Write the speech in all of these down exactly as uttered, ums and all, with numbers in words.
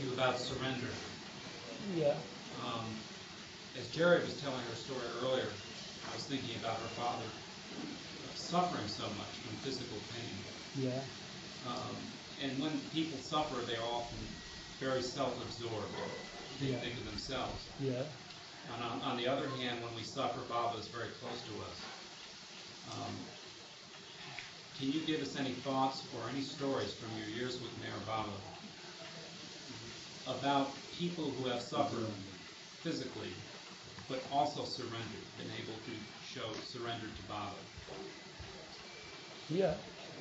you about surrender. Yeah. Um, as Jerry was telling her story earlier, I was thinking about her father suffering so much from physical pain. Yeah. Um, and when people suffer, they're often very self-absorbed. They Yeah. think of themselves. Yeah. And on, on the other hand, when we suffer, Baba is very close to us. Um, can you give us any thoughts or any stories from your years with Mayor Baba about people who have suffered physically, but also surrendered, been able to show surrender to Baba? Yeah.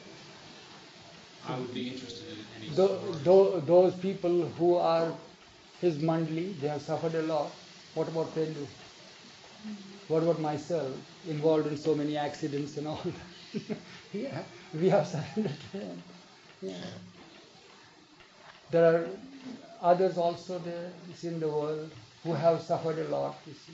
I would be interested in any Tho- stories. tho- those people who are his mandali, they have suffered a lot. What about Pendu? What about myself, involved in so many accidents and all? Yeah, we have surrendered to him. Yeah. There are others also there, you see, in the world who have suffered a lot, you see.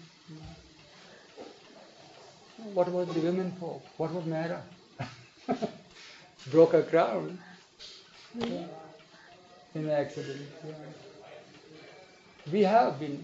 What about the women folk? What about Mera? Broke a crown, yeah, in an accident. Yeah. We have been.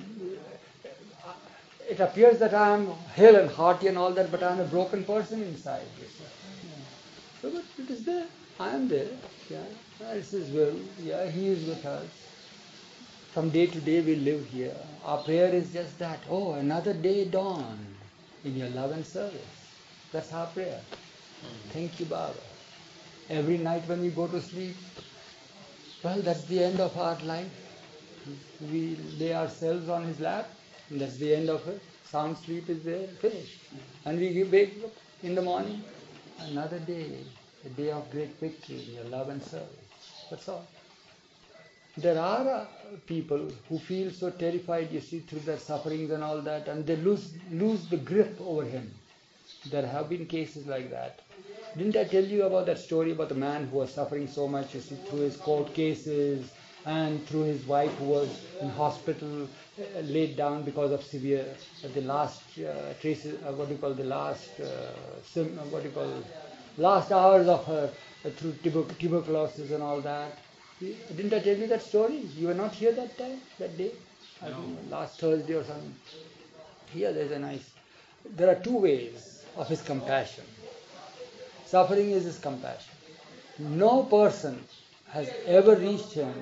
It appears that I am hale and hearty and all that, but I am a broken person inside. You see. Yeah. So, but it is there. I am there. Yeah. It's His will. Yeah, He is with us. From day to day we live here. Our prayer is just that. Oh, another day dawned in your love and service. That's our prayer. Thank you, Baba. Every night when we go to sleep, well, that's the end of our life. We lay ourselves on His lap, and that's the end of it. Sound sleep is there, finished. And we wake up in the morning, another day, a day of great victory in your love and service. That's all. There are uh, people who feel so terrified, you see, through their sufferings and all that, and they lose lose the grip over Him. There have been cases like that. Didn't I tell you about that story about the man who was suffering so much, you see, through his court cases and through his wife who was in hospital, uh, laid down because of severe, uh, the last uh, traces, uh, what do you call the last, uh, sim, uh, what do you call, last hours of her uh, through tuber- tuberculosis and all that. Didn't I tell you that story? You were not here that time, that day? I No. think last Thursday or something. Here there's a nice. There are two ways of His compassion. Suffering is His compassion. No person has ever reached Him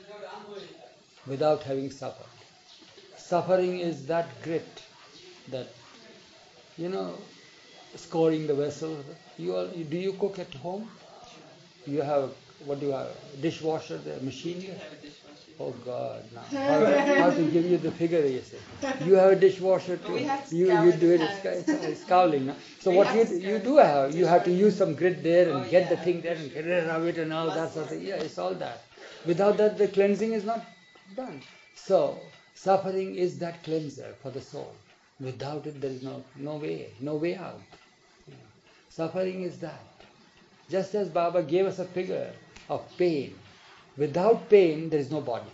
without having suffered. Suffering is that grit, that, you know, scoring the vessel. You all, do you cook at home? You have, what do you have? Dishwasher, the machine? Oh God! Now how, how to give you the figure? You say you have a dishwasher too. You you do it. It's, it's scowling. No? So what you you do have? You have to use some grit there and get the thing there and get rid of it and all that sort of thing. Yeah, it's all that. Without that, the cleansing is not done. So suffering is that cleanser for the soul. Without it, there is no no way, no way out. Suffering is that. Just as Baba gave us a figure of pain. Without pain, there is no body.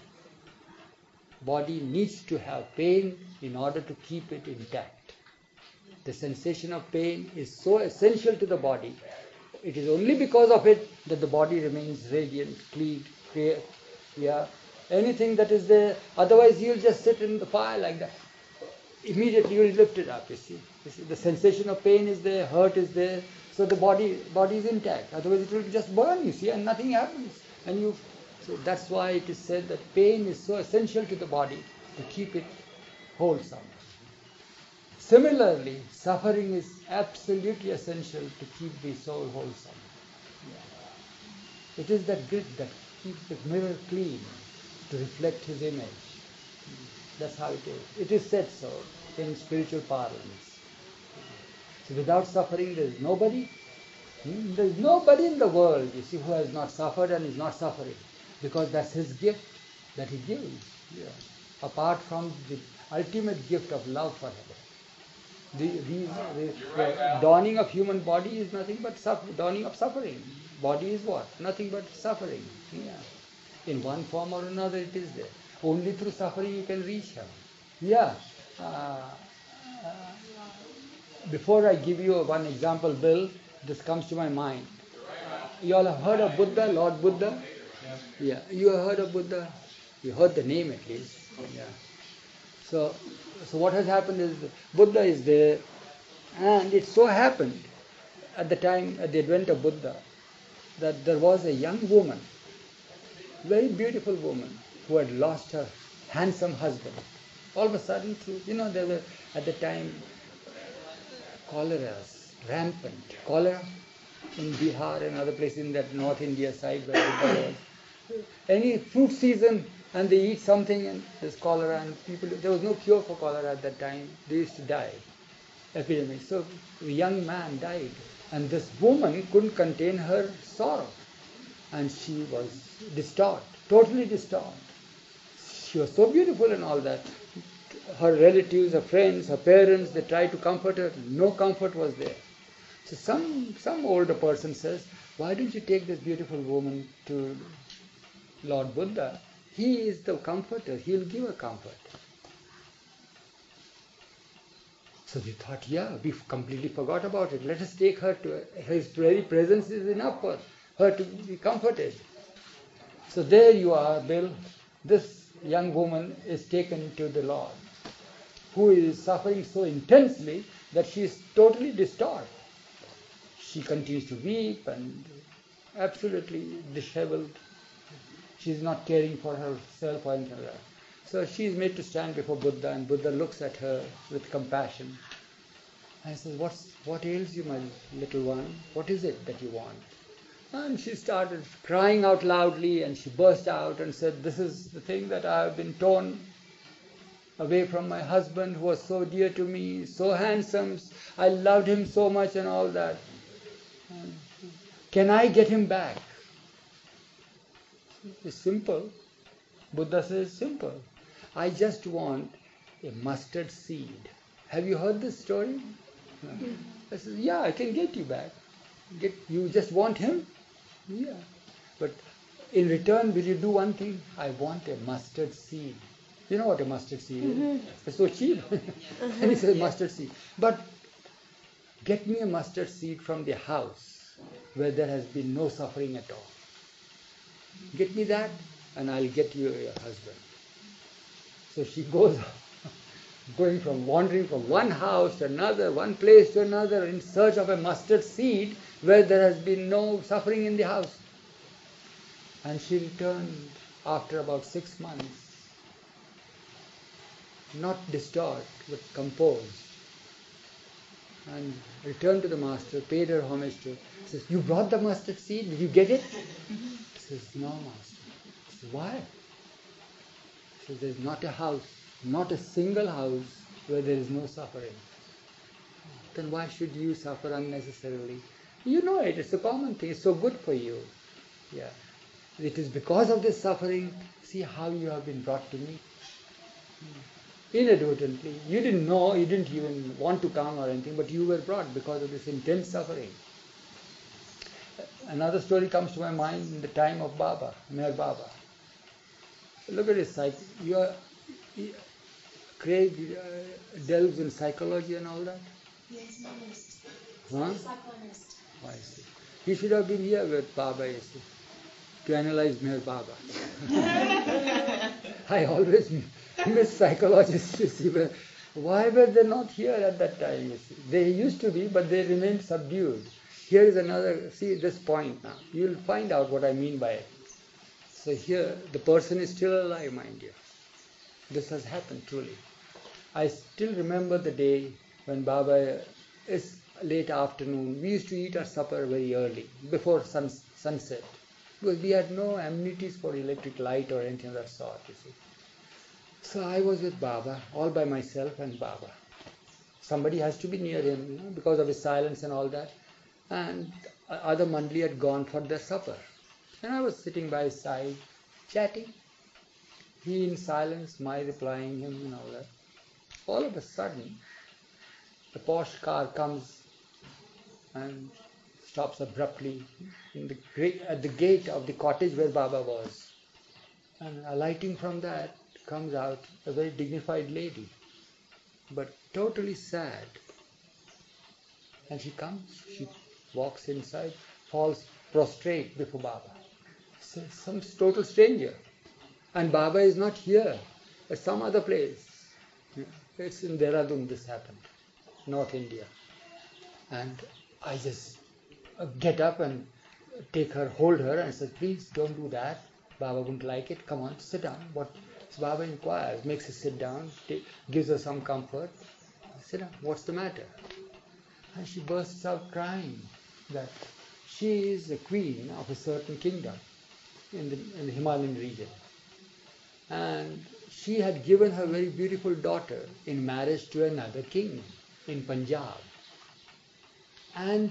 Body needs to have pain in order to keep it intact. The sensation of pain is so essential to the body. It is only because of it that the body remains radiant, clean, clear. Yeah. Anything that is there, otherwise you'll just sit in the fire like that. Immediately you'll lift it up, you see. You see. The sensation of pain is there, hurt is there, so the body body is intact. Otherwise it will just burn, you see, and nothing happens. And you So that's why it is said that pain is so essential to the body to keep it wholesome. Similarly, suffering is absolutely essential to keep the soul wholesome. Yeah. It is that grit that keeps the mirror clean to reflect His image. That's how it is. It is said so in spiritual parlance. So without suffering, there is nobody. There is nobody in the world, you see, who has not suffered and is not suffering. Because that's His gift that He gives. Yeah. Apart from the ultimate gift of love for Him. The, the, the, the dawning of human body is nothing but suffer, dawning of suffering. Body is what? Nothing but suffering. Yeah. In one form or another it is there. Only through suffering you can reach Him. Yeah. Uh, uh, before I give you one example, Bill, this comes to my mind. You all have heard of Buddha, Lord Buddha? Yeah. You have heard of Buddha? You heard the name at least. Yeah. So, so what has happened is Buddha is there, and it so happened at the time, at the advent of Buddha, that there was a young woman, very beautiful woman, who had lost her handsome husband. All of a sudden, you know, there were at the time cholera, rampant cholera in Bihar and other places in that North India side where Buddha was. Any fruit season and they eat something and there's cholera, and people, there was no cure for cholera at that time. They used to die, epidemic. So the young man died, and this woman couldn't contain her sorrow, and she was distraught, totally distraught. She was so beautiful and all that. Her relatives, her friends, her parents, they tried to comfort her. No comfort was there. So some some older person says, why don't you take this beautiful woman to Lord Buddha? He is the comforter. He'll give her comfort. So they thought, yeah, we completely forgot about it. Let us take her to his very presence is enough for her to be comforted. So there you are, Bill. This young woman is taken to the Lord, who is suffering so intensely that she is totally distraught. She continues to weep and absolutely disheveled. She is not caring for herself or anything like that. So she is made to stand before Buddha, and Buddha looks at her with compassion and says, What's, what ails you, my little one? What is it that you want? And she started crying out loudly, and she burst out and said, this is the thing that I have been torn away from my husband who was so dear to me, so handsome, I loved him so much and all that. Can I get him back? It's simple. Buddha says simple. I just want a mustard seed. Have you heard this story? No. I says, yeah, I can get you back. Get you just want him? Yeah. But in return, will you do one thing? I want a mustard seed. You know what a mustard seed is? Mm-hmm. It's so cheap. Uh-huh. And he says mustard seed. But get me a mustard seed from the house where there has been no suffering at all. Get me that and I'll get you your husband. So she goes going from wandering from one house to another, one place to another in search of a mustard seed where there has been no suffering in the house. And she returned after about six months, not distraught, but composed. And returned to the master, paid her homage to her. Says, you brought the mustard seed? Did you get it? He says, no, master. He says, why? He says, there's not a house, not a single house where there is no suffering. Then why should you suffer unnecessarily? You know it, it's a common thing, it's so good for you. Yeah. It is because of this suffering, see how you have been brought to me. Inadvertently, you didn't know, you didn't even want to come or anything, but you were brought because of this intense suffering. Another story comes to my mind in the time of Baba, Meher Baba. Look at his psych. You are, Craig uh, delves in psychology and all that? Yes, yes. Huh? Psychologist. I see. He should have been here with Baba, you see, to analyze Meher Baba. I always miss psychologists, you see. But why were they not here at that time, you see? They used to be, but they remained subdued. Here is another, see this point now. You'll find out what I mean by it. So here, the person is still alive, mind you. This has happened, truly. I still remember the day when Baba is late afternoon. We used to eat our supper very early, before sun, sunset. Because we had no amenities for electric light or anything of that sort, you see. So I was with Baba, all by myself and Baba. Somebody has to be near him, you know, because of his silence and all that. And other Mandli had gone for their supper. And I was sitting by his side, chatting. He in silence, my replying him and all that. All of a sudden, the posh car comes and stops abruptly in the great, at the gate of the cottage where Baba was. And alighting from that comes out a very dignified lady, but totally sad. And she comes, she walks inside, falls prostrate before Baba. So some total stranger. And Baba is not here, but some other place. It's in Dehradun this happened, North India. And I just uh, get up and take her, hold her and say, please don't do that. Baba wouldn't like it. Come on, sit down. What? So Baba inquires, makes her sit down, take, gives her some comfort. Sit down. What's the matter? And she bursts out crying that she is the queen of a certain kingdom in the, in the Himalayan region. And she had given her very beautiful daughter in marriage to another king in Punjab. And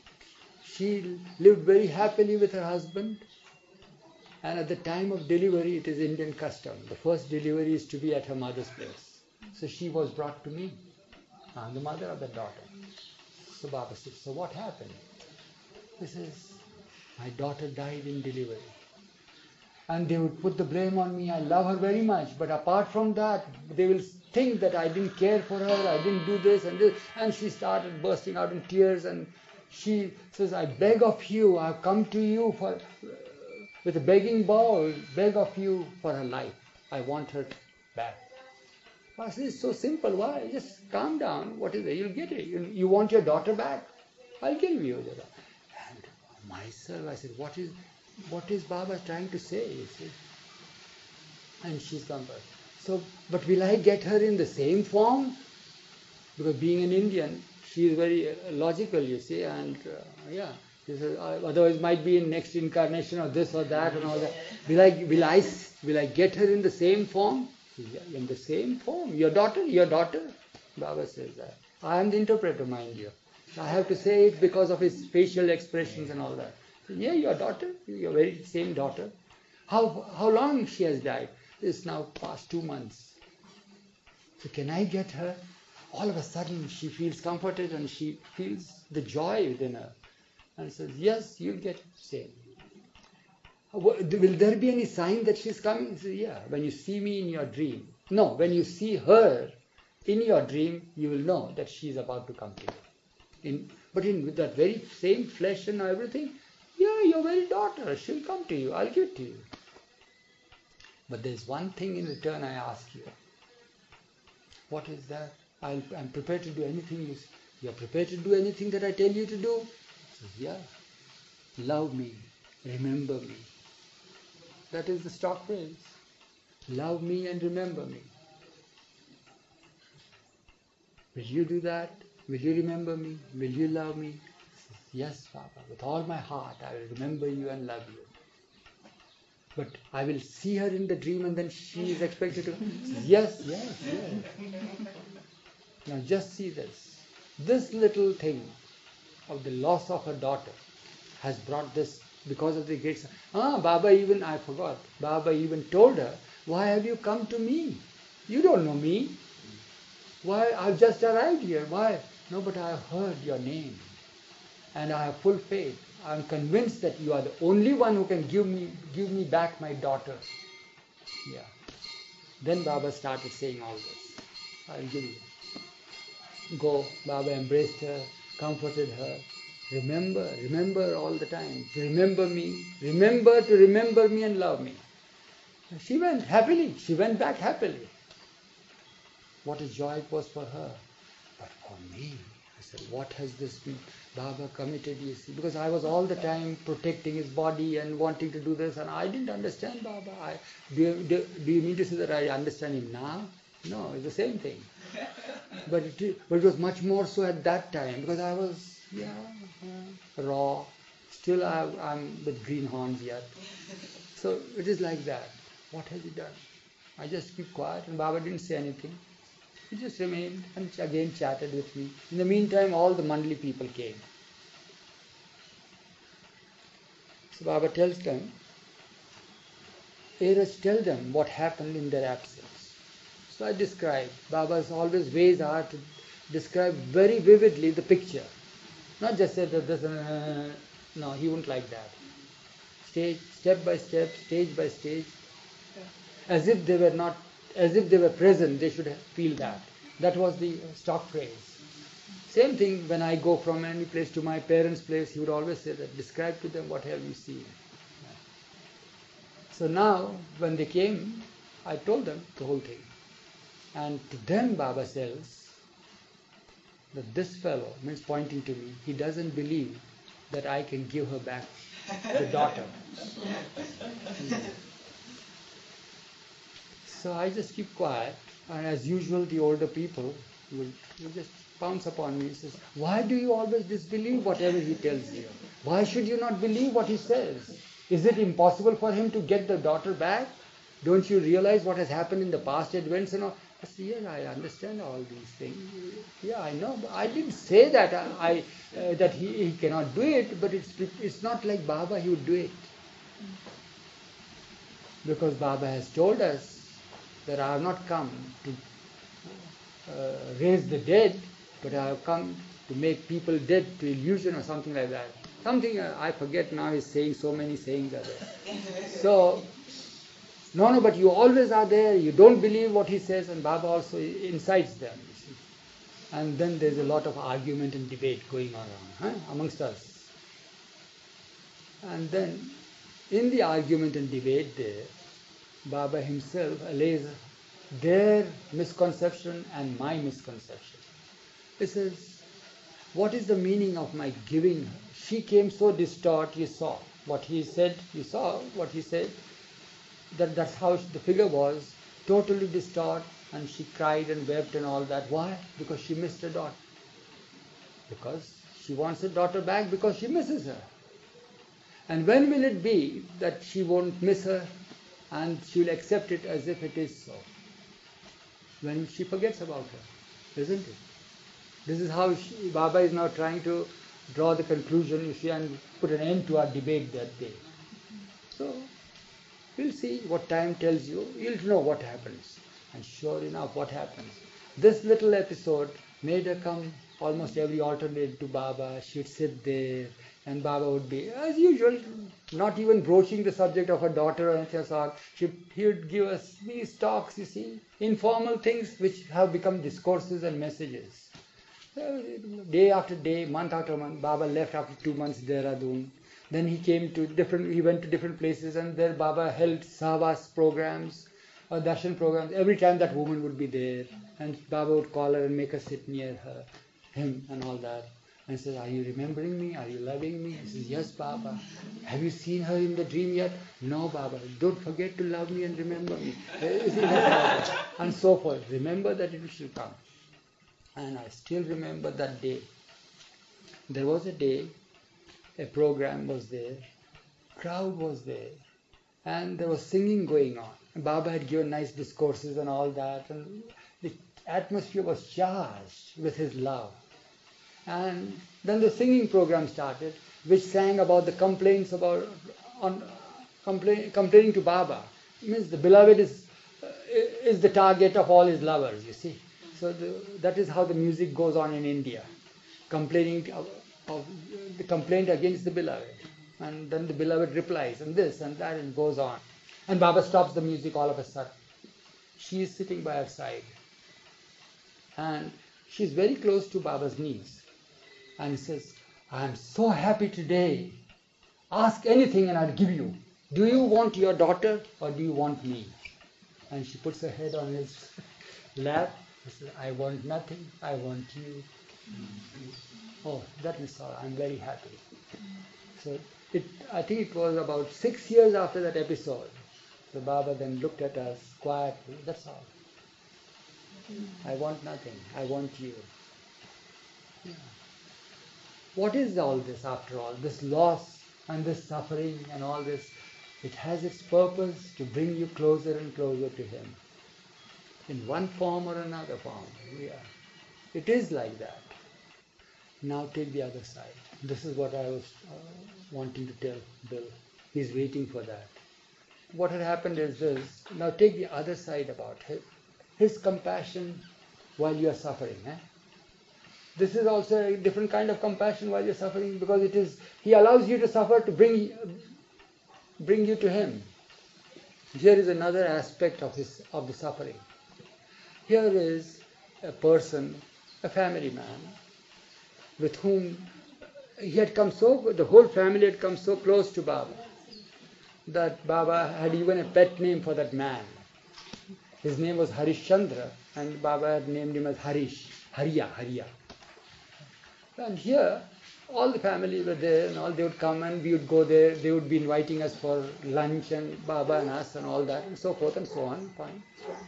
she lived very happily with her husband. And at the time of delivery, it is Indian custom. The first delivery is to be at her mother's place. So she was brought to me. I'm the mother of the daughter. So Baba said, so what happened? He says, my daughter died in delivery. And they would put the blame on me. I love her very much. But apart from that, they will think that I didn't care for her, I didn't do this and this. And she started bursting out in tears. And she says, I beg of you, I've come to you for with a begging bowl, beg of you for her life. I want her back. I said, it's so simple. Why? Just calm down. What is it? You'll get it. You, you want your daughter back? I'll give you the daughter. And myself, I said, what is what is Baba trying to say? You see? And she's come back. So, but will I get her in the same form? Because being an Indian, she is very uh, logical, you see, and uh, yeah. This is, uh, otherwise, might be in next incarnation or this or that and all that. Will I, will I, will I get her in the same form? Yeah, in the same form. Your daughter, your daughter. Baba says that. I am the interpreter, mind you. I have to say it because of his facial expressions and all that. So, yeah, your daughter, your very same daughter. How how long she has died? It's now past two months. So can I get her? All of a sudden, she feels comforted and she feels the joy within her. And says, yes, you'll get same. Will there be any sign that she's coming? He says, yeah, when you see me in your dream. No, when you see her in your dream, you will know that she's about to come to you. In, but in with that very same flesh and everything, yeah, your very daughter, she'll come to you, I'll give it to you. But there's one thing in return I ask you. What is that? I'll, I'm prepared to do anything you say. You're prepared to do anything that I tell you to do? Says, yeah, love me, remember me. That is the stock phrase. Love me and remember me. Will you do that? Will you remember me? Will you love me? Says, yes, Baba, with all my heart I will remember you and love you. But I will see her in the dream and then she is expected to... Says, yes, yes, yes. Now just see this. This little thing of the loss of her daughter has brought this because of the great... Ah, Baba even, I forgot, Baba even told her, why have you come to me? You don't know me. Why, I've just arrived here. Why? No, but I have heard your name. And I have full faith. I'm convinced that you are the only one who can give me give me back my daughter. Yeah. Then Baba started saying all this. I'll give you. Go. Baba embraced her, comforted her. Remember, remember all the time. Remember me. Remember to remember me and love me. And she went happily. She went back happily. What a joy it was for her. But for me, I said, what has this been? Baba committed, you see. Because I was all the time protecting his body and wanting to do this. And I didn't understand Baba. I, do, you, do, do you mean to say that I understand him now? No, it's the same thing. But it, but it was much more so at that time. Because I was, yeah, uh, raw. Still I, I'm with green horns yet. So it is like that. What has he done? I just keep quiet and Baba didn't say anything. He just remained and again chatted with me. In the meantime, all the Mandali people came. So Baba tells them, Eras, tell them what happened in their absence. So I describe. Baba's always ways are to describe very vividly the picture. Not just say that this, uh, no, he wouldn't like that. Stage, step by step, stage by stage. As if they were not, as if they were present, they should feel that. That was the stock phrase. Same thing when I go from any place to my parents' place, he would always say that, describe to them what have you seen. So now, when they came, I told them the whole thing. And to them, Baba says that this fellow, means pointing to me, he doesn't believe that I can give her back the daughter. So I just keep quiet, and as usual, the older people will, will just pounce upon me and says, why do you always disbelieve whatever he tells you? Why should you not believe what he says? Is it impossible for him to get the daughter back? Don't you realize what has happened in the past events and all? I said, yes, I understand all these things. Yeah, I know. But I didn't say that I uh, that he, he cannot do it, but it's it's not like Baba, he would do it. Because Baba has told us that I have not come to uh, raise the dead, but I have come to make people dead to illusion or something like that. Something uh, I forget now, is saying so many sayings are there. So, no, no, but you always are there, you don't believe what he says, and Baba also incites them, you see. And then there's a lot of argument and debate going on huh, amongst us. And then, in the argument and debate there, Baba himself allays their misconception and my misconception. He says, what is the meaning of my giving her? She came so distraught, you saw what he said, you saw what he said, that that's how the figure was, totally distraught, and she cried and wept and all that. Why? Because she missed her daughter. Because she wants her daughter back because she misses her. And when will it be that she won't miss her and she will accept it as if it is so? When she forgets about her, isn't it? This is how she, Baba is now trying to draw the conclusion, you see, and put an end to our debate that day. So, we'll see what time tells you. You'll know what happens. And sure enough, what happens? This little episode made her come almost every alternate to Baba. She'd sit there, and Baba would be, as usual, not even broaching the subject of her daughter or anything else. She, he would give us these talks, you see, informal things which have become discourses and messages. So, day after day, month after month, Baba left after two months Dehradun. Then he came to different, he went to different places, and there Baba held Sahvas programs, or darshan programs. Every time that woman would be there, and Baba would call her and make her sit near her, him and all that. And says, are you remembering me? Are you loving me? He says, yes, Baba. Have you seen her in the dream yet? No, Baba. Don't forget to love me and remember me. And so forth. Remember that it shall come. And I still remember that day. There was a day, a program was there, crowd was there, and there was singing going on. And Baba had given nice discourses and all that, and the atmosphere was charged with his love. And then the singing program started, which sang about the complaints about on complain, complaining to Baba. It means the beloved is uh, is the target of all his lovers, you see. So the, that is how the music goes on in India, complaining of, of the complaint against the beloved, and then the beloved replies, and this and that, and goes on. And Baba stops the music all of a sudden. She is sitting by her side, and she is very close to Baba's knees. And he says, I am so happy today. Ask anything and I'll give you. Do you want your daughter or do you want me? And she puts her head on his lap. He says, I want nothing. I want you. Oh, that is all. I'm very happy. So it, I think it was about six years after that episode. So Baba then looked at us quietly. That's all. I want nothing. I want you. Yeah. What is all this after all? This loss and this suffering and all this, it has its purpose to bring you closer and closer to Him. In one form or another form. Yeah. It is like that. Now take the other side. This is what I was uh, wanting to tell Bill. He's waiting for that. What had happened is this. Now take the other side about his, his compassion while you are suffering. Eh? This is also a different kind of compassion while you're suffering, because it is He allows you to suffer to bring bring you to Him. Here is another aspect of his of the suffering. Here is a person, a family man, with whom he had come so, the whole family had come so close to Baba. that Baba had even a pet name for that man. His name was Harishchandra, and Baba had named him as Harish, Hariya, Hariya. And here, all the family were there, and all they would come and we would go there. They would be inviting us for lunch, and Baba and us, and all that, and so forth and so on. Fine.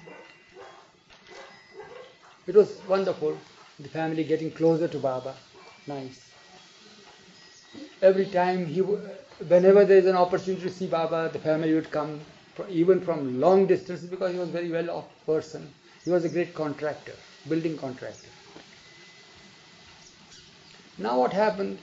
It was wonderful. The family getting closer to Baba. Nice. Every time he, whenever there is an opportunity to see Baba, the family would come, even from long distances, because he was a very well-off person. He was a great contractor, building contractor. Now what happened,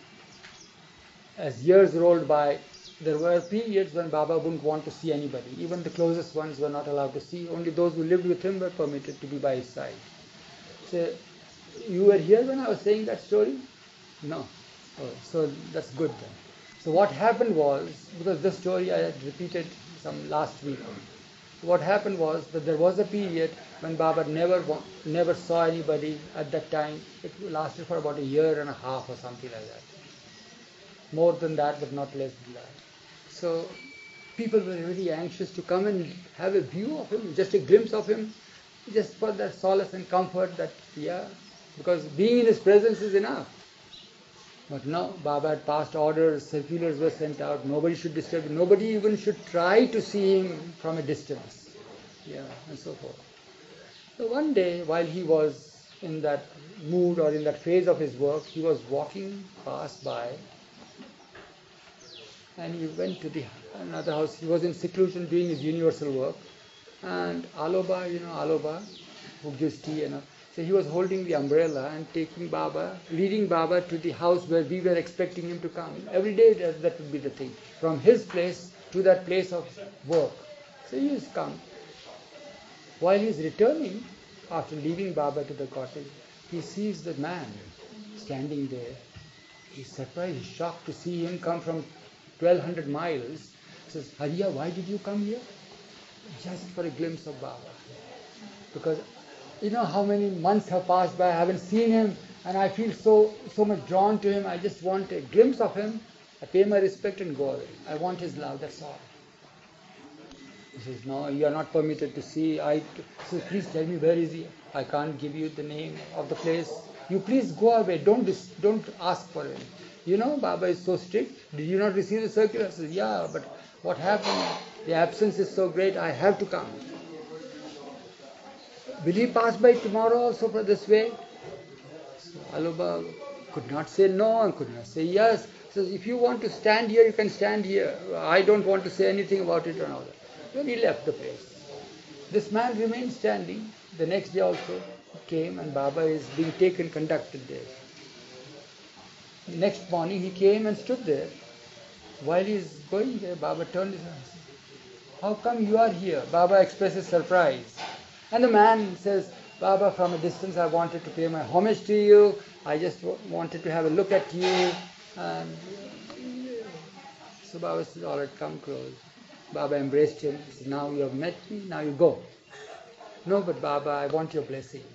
as years rolled by, there were periods when Baba wouldn't want to see anybody. Even the closest ones were not allowed to see. Only those who lived with him were permitted to be by his side. So, you were here when I was saying that story? No. Oh, so that's good then. So what happened was, because this story I had repeated some last week, what happened was that there was a period when Baba never never saw anybody at that time. It lasted for about a year and a half or something like that. More than that, but not less than that. So people were really anxious to come and have a view of him, just a glimpse of him, just for that solace and comfort that, yeah, because being in his presence is enough. But no, Baba had passed orders, circulars were sent out, nobody should disturb him, nobody even should try to see him from a distance. Yeah, and so forth. So one day, while he was in that mood or in that phase of his work, he was walking past by, and he went to the another house. He was in seclusion doing his universal work, and Aloba, you know Aloba, who gives tea, you know. So he was holding the umbrella and taking Baba, leading Baba to the house where we were expecting him to come. Every day that, that would be the thing. From his place to that place of work. So he has come. While he is returning, after leaving Baba to the cottage, he sees the man standing there. He's surprised, he's shocked to see him come from twelve hundred miles. He says, Hariya, why did you come here? Just for a glimpse of Baba. Because you know how many months have passed by, I haven't seen him, and I feel so so much drawn to him. I just want a glimpse of him. I pay my respect and go away. I want his love, that's all. He says, no, you are not permitted to see. I says, please tell me, where is he? I can't give you the name of the place. You please go away. Don't dis- don't ask for him. You know, Baba is so strict. Did you not receive the circular? I says, yeah, but what happened? The absence is so great, I have to come. Will he pass by tomorrow also for this way? So Aloba could not say no and could not say yes. He says, if you want to stand here, you can stand here. I don't want to say anything about it and all that. Then he left the place. This man remained standing. The next day also came, and Baba is being taken, conducted there. Next morning he came and stood there. While he is going there, Baba turned his eyes. How come you are here? Baba expresses surprise. And the man says, Baba, from a distance I wanted to pay my homage to you. I just w- wanted to have a look at you. And so Baba says, all right, come close. Baba embraced him. He said, now you have met me, now you go. No, but Baba, I want your blessings.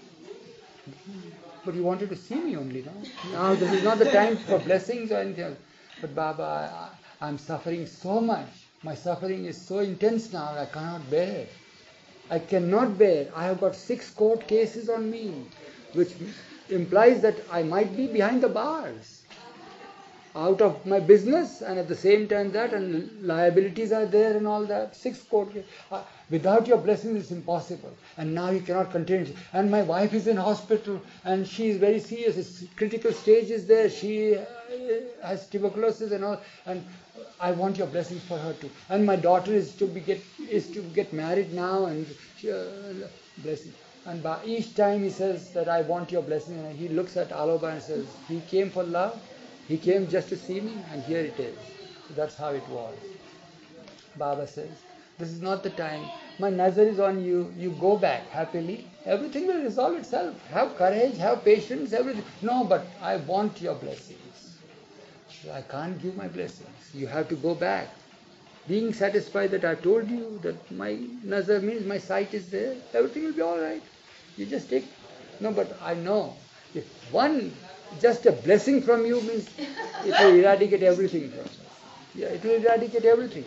But you wanted to see me only, no? Now this is not the time for blessings or anything else. But Baba, I, I'm suffering so much. My suffering is so intense now, I cannot bear. I cannot bear. I have got six court cases on me, which implies that I might be behind the bars. Out of my business, and at the same time that, and liabilities are there and all that. Six court cases. Uh, without your blessings it's impossible. And now you cannot contain it. And my wife is in hospital, and she is very serious. It's critical stage is there. She uh, has tuberculosis and all. And I want your blessings for her too. And my daughter is to be get is to get married now, and she, uh, blessing. And by each time he says that I want your blessing, and he looks at Aloba and says, he came for love, he came just to see me, and here it is. So that's how it was. Baba says, this is not the time. My nazar is on you. You go back happily. Everything will resolve itself. Have courage, have patience, everything. No, but I want your blessings. I can't give my blessings. You have to go back. Being satisfied that I told you that my nazar means my sight is there, everything will be all right. You just take. No, but I know. If one, just a blessing from you means it will eradicate everything from us. Yeah, it will eradicate everything.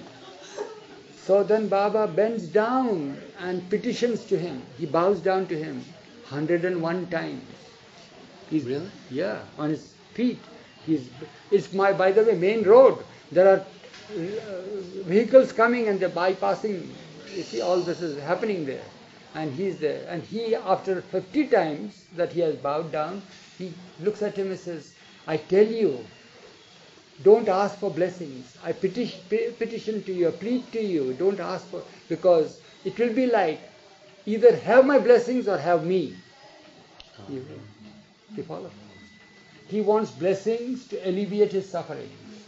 So then Baba bends down and petitions to him. He bows down to him one hundred and one times. He's, Really? Yeah, on his feet. He's, it's my, by the way, main road. There are uh, vehicles coming and they're bypassing. You see, all this is happening there. And he's there. And he, after fifty times that he has bowed down, he looks at him and says, I tell you, don't ask for blessings. I petition, petition to you, I plead to you, don't ask for, because it will be like, either have my blessings or have me. You, you follow? He wants blessings to alleviate his suffering.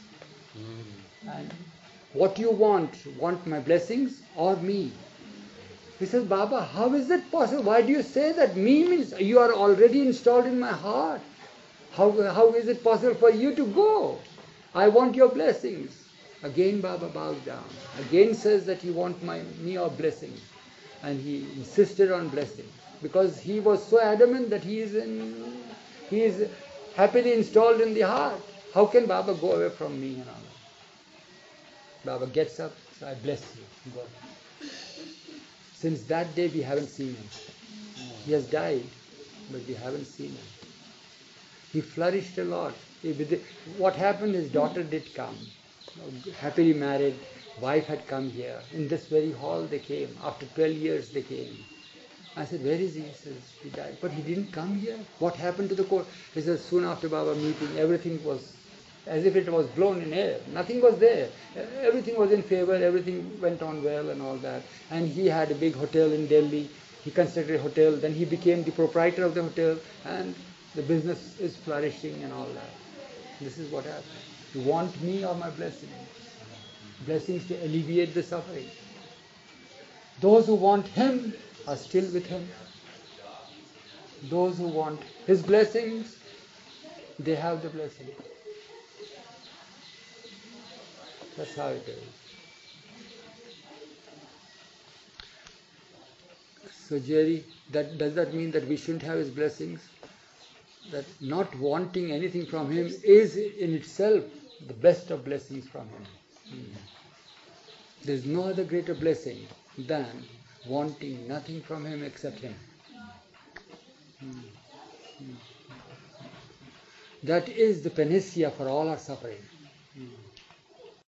And what you want? Want my blessings or me? He says, Baba, how is that possible? Why do you say that? Me means you are already installed in my heart. How, how is it possible for you to go? I want your blessings. Again Baba bows down. Again says that you want my me or blessings. And he insisted on blessing. Because he was so adamant that he is in he is happily installed in the heart. How can Baba go away from me and all that? Baba gets up, so I bless you. Go. Since that day we haven't seen him. He has died, but we haven't seen him. He flourished a lot. What happened, his daughter did come. Happily married, wife had come here. In this very hall they came. After twelve years they came. I said, where is he? He says, he died. But he didn't come here. What happened to the court? He says, soon after Baba meeting, everything was as if it was blown in air. Nothing was there. Everything was in favor. Everything went on well and all that. And he had a big hotel in Delhi. He constructed a hotel. Then he became the proprietor of the hotel. And the business is flourishing and all that. This is what happened. You want me or my blessings? Blessings to alleviate the suffering. Those who want him are still with him. Those who want his blessings, they have the blessing. That's how it is. So Jerry, that does that mean that we shouldn't have his blessings? That not wanting anything from him is in itself the best of blessings from him. Hmm. There is no other greater blessing than wanting nothing from him except him. Hmm. Hmm. That is the panacea for all our suffering. Hmm.